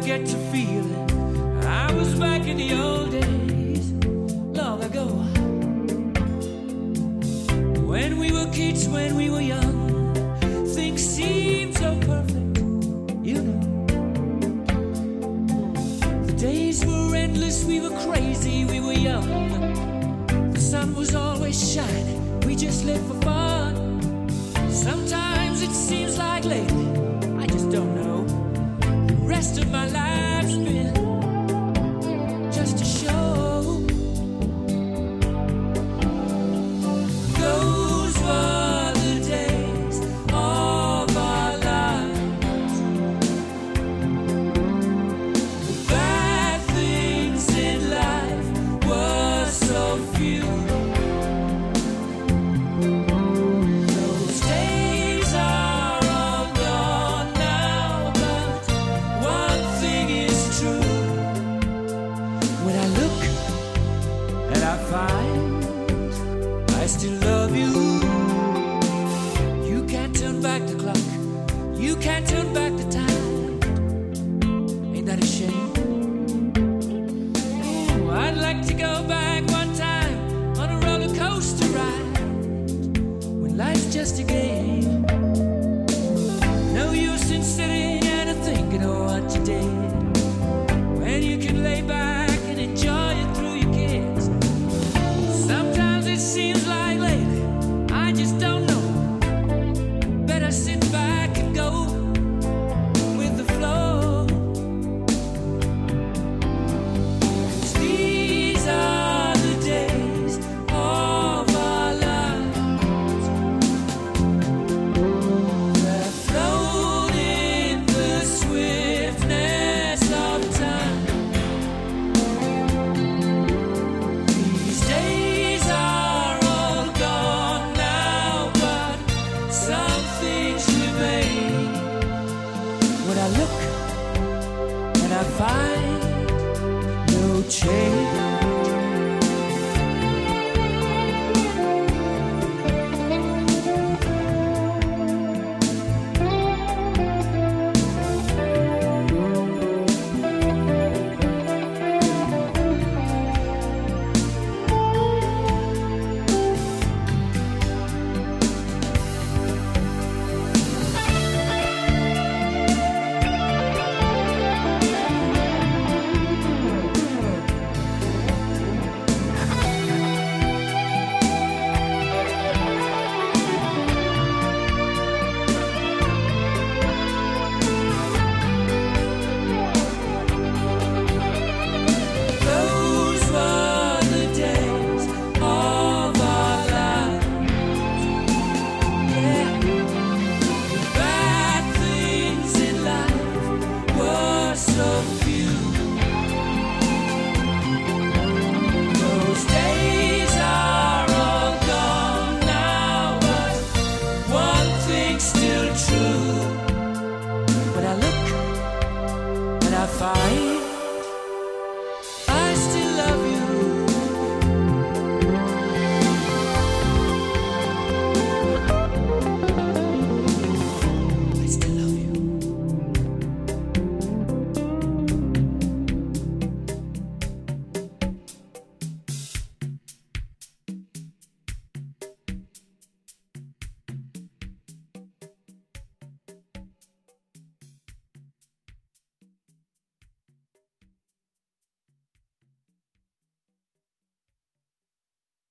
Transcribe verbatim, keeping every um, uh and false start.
get to feeling I was back in the old days, long ago. When we were kids, when we were young, things seemed so perfect, you know. The days were endless, we were crazy, we were young. The sun was always shining, we just lived for fun. Sometimes it seems like lately, I just don't know, the rest of my life's been just a show. Those were the days of our lives. The bad things in life were so few. Those days are all gone now, but one thing is true. When I look and I find I still love you, you can't turn back the clock, you can't turn back the time. Ain't that a shame? Ooh, I'd like to go back one time on a roller coaster ride when life's just a game.